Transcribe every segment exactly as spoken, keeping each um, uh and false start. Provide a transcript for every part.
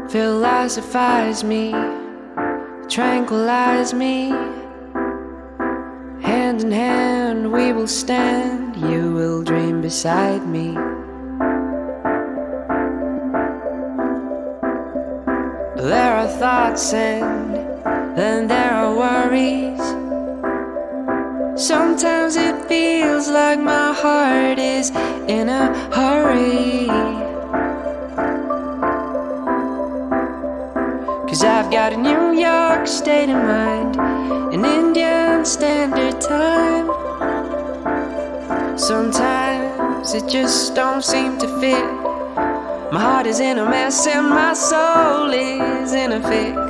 philosophize me, tranquilize me. Hand in hand we will stand, you will dream beside me. There are thoughts and then there are worries. Sometimes it feels like my heart is in a hurry, 'cause I've got a New York state of mind, an Indian Standard Time. Sometimes it just don't seem to fit. My heart is in a mess and my soul is in a fix.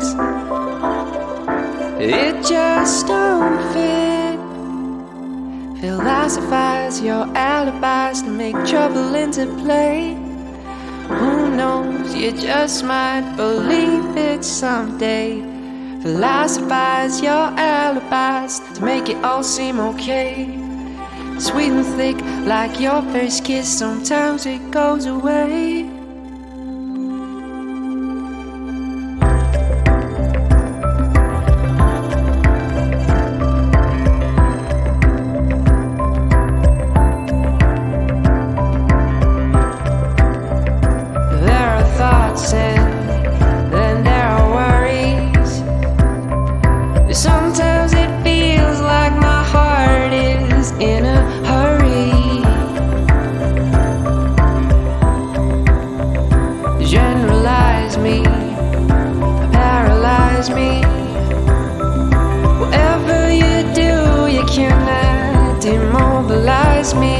It just don't fit. Philosophize your alibis to make trouble into play. Who knows, you just might believe it someday. Philosophize your alibis to make it all seem okay. Sweet and thick like your first kiss, sometimes it goes away. And then there are worries. Sometimes it feels like my heart is in a hurry. Generalize me, paralyze me. Whatever you do, you cannot demobilize me.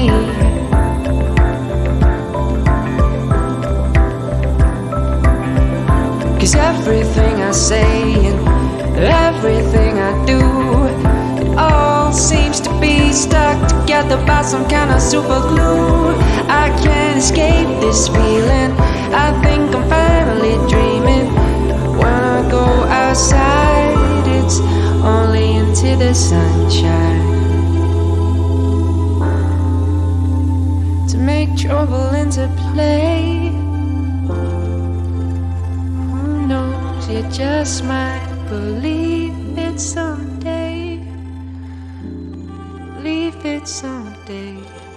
'Cause everything I say and everything I do, it all seems to be stuck together by some kind of super glue. I can't escape this feeling, I think I'm finally dreaming. When I go outside, it's only into the sunshine, to make trouble into play. You just might believe it someday. Believe it someday.